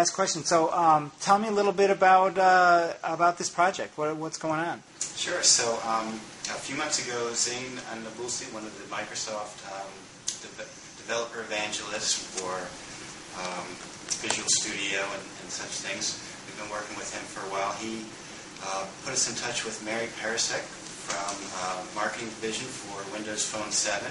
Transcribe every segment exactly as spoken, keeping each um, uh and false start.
ask questions. So, um, tell me a little bit about uh, about this project. What, what's going on? Sure. So, um, a few months ago, Zain Nabulsi, one of the Microsoft um, de- developer evangelists for um, Visual Studio and, and such things, we've been working with him for a while. He uh, put us in touch with Mary Parasek from uh, Marketing Division for Windows Phone seven,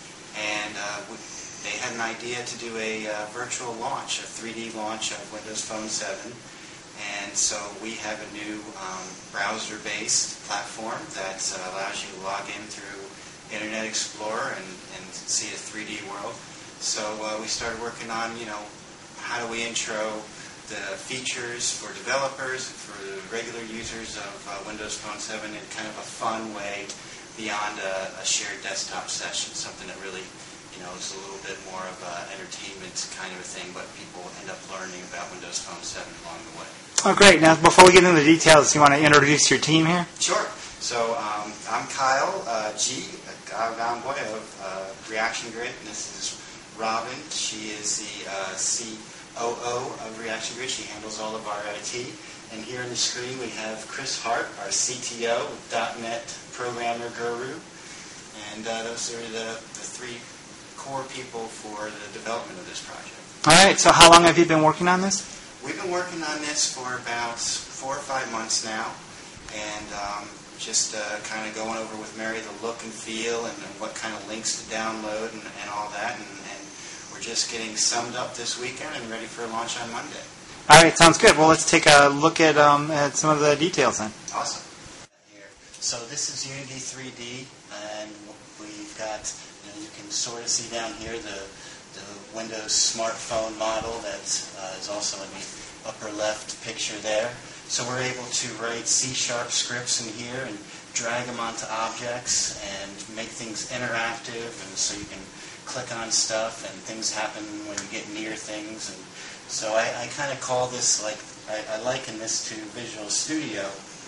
and uh, we, they had an idea to do a uh, virtual launch, a three D launch of Windows Phone seven. And so we have a new um, browser-based platform that uh, allows you to log in through Internet Explorer and, and see a three D world. So uh, we started working on, you know, how do we intro the features for developers, for the regular users of uh, Windows Phone seven in kind of a fun way beyond a, a shared desktop session, something that really, you know, is a little bit more of an entertainment kind of a thing, but people end up learning about Windows Phone seven along the way. Oh, great. Now, before we get into the details, you want to introduce your team here? Sure. So um, I'm Kyle uh, G. Gamboy of uh, Reaction Grid, and this is Robin. She is the uh, C O O of Reaction Grid. She handles all of our I T. And here on the screen we have Chris Hart, our C T O, dot net programmer guru. And uh, those are the, the three core people for the development of this project. All right. So how long have you been working on this? We've been working on this for about four or five months now, and um, just uh, kind of going over with Mary the look and feel and, and what kind of links to download and, and all that. And, and we're just getting summed up this weekend and ready for a launch on Monday. All right. Sounds good. Well, let's take a look at, um, at some of the details then. Awesome. Here. So this is Unity three D, and we've got, you know, you can sort of see down here the the Windows smartphone model that uh, is also in the upper left picture there. So we're able to write C-sharp scripts in here and drag them onto objects and make things interactive, and so you can click on stuff and things happen when you get near things. And so I, I kind of call this, like, I, I liken this to Visual Studio,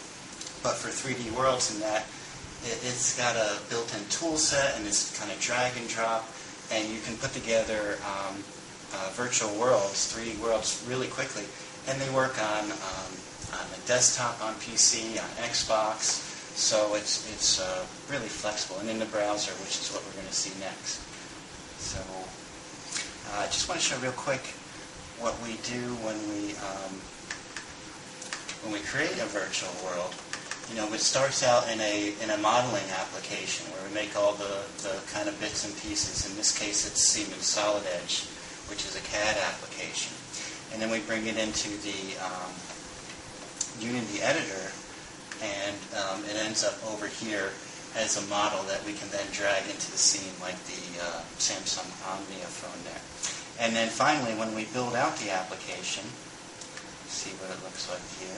but for three D worlds, in that it, it's got a built-in tool set and it's kind of drag and drop. And you can put together um, uh, virtual worlds, three D worlds, really quickly. And they work on um, on a desktop, on P C, on Xbox. So it's it's uh, really flexible. And in the browser, which is what we're going to see next. So I uh, just want to show real quick what we do when we um, when we create a virtual world. You know, it starts out in a in a modeling application where we make all the, the kind of bits and pieces. In this case, it's Siemens Solid Edge, which is a C A D application. And then we bring it into the um, Unity editor, and um, it ends up over here as a model that we can then drag into the scene, like the uh, Samsung Omnia phone there. And then finally, when we build out the application, see what it looks like here.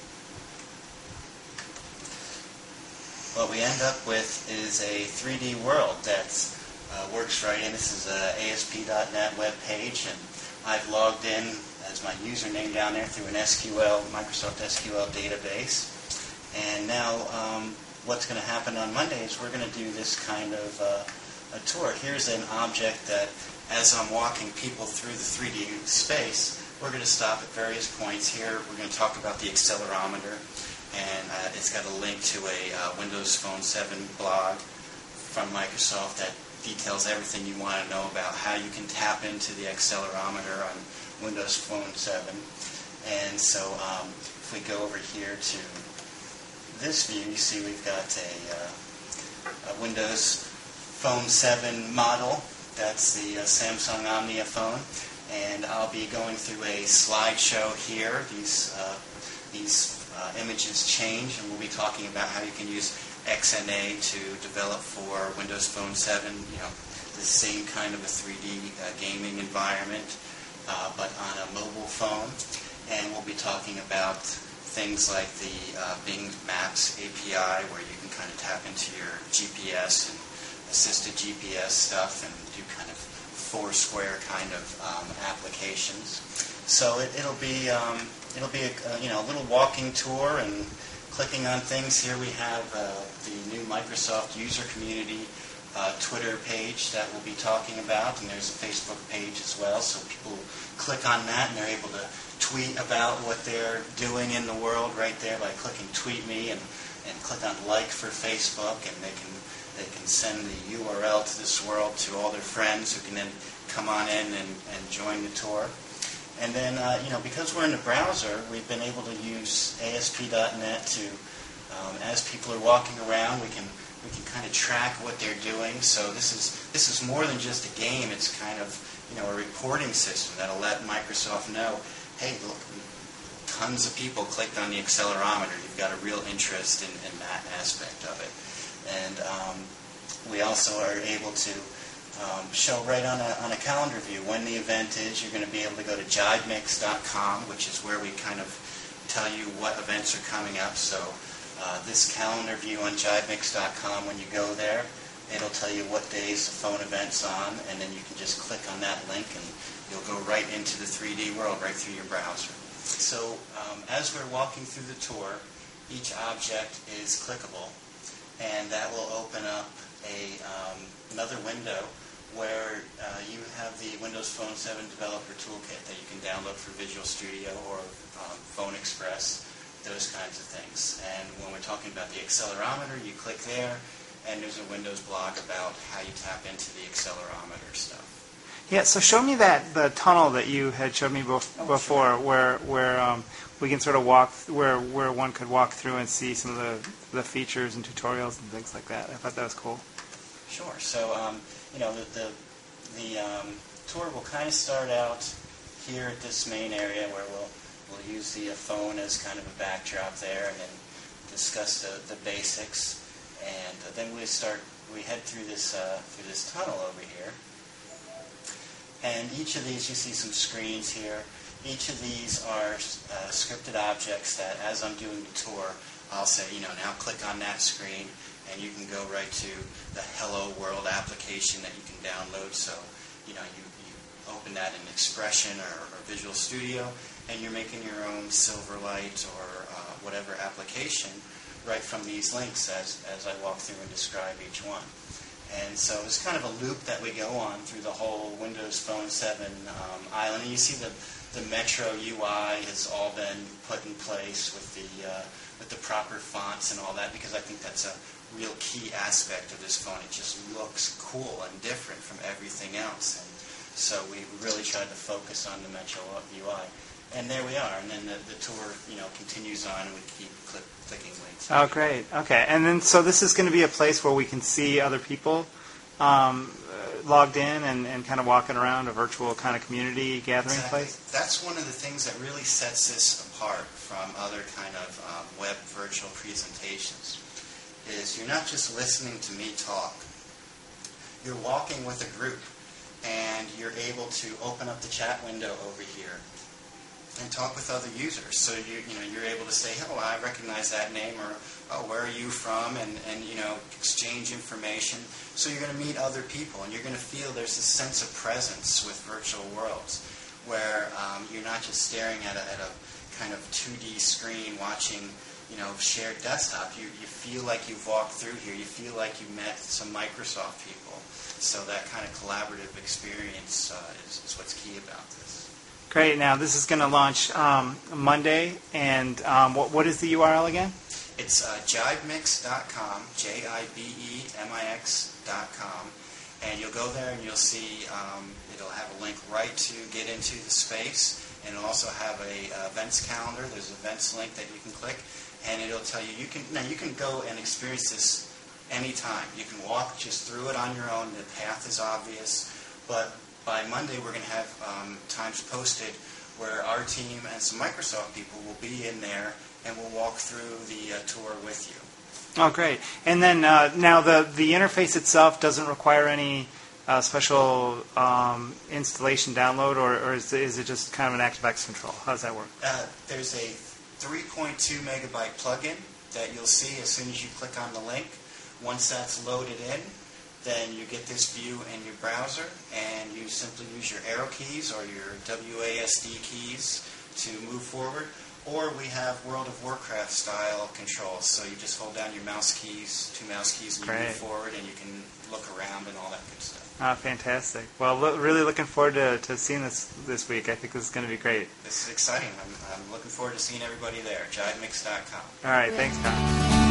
What we end up with is a three D world that uh, works right in. This is a A S P dot net web page, and I've logged in as my username down there through an S Q L, Microsoft S Q L database. And now um, what's going to happen on Monday is we're going to do this kind of uh, a tour. Here's an object that, as I'm walking people through the three D space, we're going to stop at various points here. We're going to talk about the accelerometer. And uh, it's got a link to a uh, Windows Phone seven blog from Microsoft that details everything you want to know about how you can tap into the accelerometer on Windows Phone seven. And so um, if we go over here to this view, you see we've got a, uh, a Windows Phone seven model. That's the uh, Samsung Omnia phone. And I'll be going through a slideshow here. These, uh, these Uh, images change, and we'll be talking about how you can use X N A to develop for Windows Phone seven, you know, the same kind of a three D uh, gaming environment, uh, but on a mobile phone. And we'll be talking about things like the uh, Bing Maps A P I, where you can kind of tap into your G P S and assisted G P S stuff and do kind of Foursquare kind of um, applications. So it, it'll be um, it'll be a, uh, you know a little walking tour and clicking on things. Here we have uh, the new Microsoft user community uh, Twitter page that we'll be talking about, and there's a Facebook page as well, so people click on that and they're able to tweet about what they're doing in the world right there by clicking Tweet Me, and, and click on Like for Facebook, and they can they can send the U R L to this world to all their friends who can then come on in and, and join the tour. And then, uh, you know, because we're in the browser, we've been able to use A S P dot net to, um, as people are walking around, we can we can kind of track what they're doing. So this is this is more than just a game. It's kind of, you know, a reporting system that'll let Microsoft know, hey, look, tons of people clicked on the accelerometer. You've got a real interest in, in that aspect of it. And um, we also are able to um, show right on a, on a calendar view when the event is. You're going to be able to go to jive mix dot com, which is where we kind of tell you what events are coming up. So uh, this calendar view on jive mix dot com, when you go there, it'll tell you what days the phone event's on, and then you can just click on that link and you'll go right into the three D world right through your browser. So um, as we're walking through the tour, each object is clickable, and that will open up a um, another window where uh, you have the Windows Phone seven Developer Toolkit that you can download for Visual Studio or um, Phone Express, those kinds of things. And when we're talking about the accelerometer, you click there, and there's a Windows blog about how you tap into the accelerometer stuff. Yeah, so show me that the tunnel that you had showed me bef- Oh, before, sure. where where um, we can sort of walk, where where one could walk through and see some of the, the features and tutorials and things like that. I thought that was cool. Sure. So, um, you know, the the, the um, tour will kind of start out here at this main area where we'll we'll use the uh, phone as kind of a backdrop there, and then discuss the, the basics, and uh, then we start we head through this uh, through this tunnel over here. And each of these, you see some screens here. Each of these are uh, scripted objects that, as I'm doing the tour, I'll say, you know, now click on that screen, and you can go right to the Hello World application that you can download. So, you know, you, you open that in Expression or, or Visual Studio, and you're making your own Silverlight or uh, whatever application right from these links as, as I walk through and describe each one. And so it's kind of a loop that we go on through the whole Windows Phone seven um, island. And you see the, the Metro U I has all been put in place with the uh, with the proper fonts and all that, because I think that's a real key aspect of this phone. It just looks cool and different from everything else. And so we really tried to focus on the Metro U I. And there we are. And then the, the tour, you know, continues on, and we keep click, clicking links. Oh, great. Okay. And then, so this is going to be a place where we can see other people um, uh, logged in and, and kind of walking around, a virtual kind of community gathering Exactly. place? That's one of the things that really sets this apart from other kind of um, web virtual presentations, is you're not just listening to me talk. You're walking with a group, and you're able to open up the chat window over here and talk with other users. So you you know you're able to say, oh, I recognize that name, or oh, where are you from, and, and you know exchange information. So you're going to meet other people, and you're going to feel there's this sense of presence with virtual worlds, where um, you're not just staring at a, at a kind of two D screen watching you know shared desktop. You you feel like you've walked through here. You feel like you met some Microsoft people. So that kind of collaborative experience uh, is, is what's key about this. Great. Now, this is going to launch um, Monday, and um, what, what is the U R L again? It's uh, jive mix dot com, J I B E M I X dot com, and you'll go there and you'll see um, it'll have a link right to get into the space, and it'll also have a uh, events calendar. There's an events link that you can click, and it'll tell you you can now you can go and experience this anytime. You can walk just through it on your own. The path is obvious, but by Monday, we're going to have um, times posted where our team and some Microsoft people will be in there, and we'll walk through the uh, tour with you. Oh, great. And then uh, now the, the interface itself doesn't require any uh, special um, installation download, or, or is, is it just kind of an ActiveX control? How does that work? Uh, there's a three point two megabyte plugin that you'll see as soon as you click on the link. Once that's loaded in, then you get this view in your browser, and you simply use your arrow keys or your W A S D keys to move forward. or we have World of Warcraft style controls. So you just hold down your mouse keys, two mouse keys, and you Great. move forward, and you can look around and all that good stuff. Ah, fantastic. Well, lo- really looking forward to, to seeing this this week. I think this is going to be great. This is exciting. I'm, I'm looking forward to seeing everybody there. jive mix dot com. All right, thanks, Tom.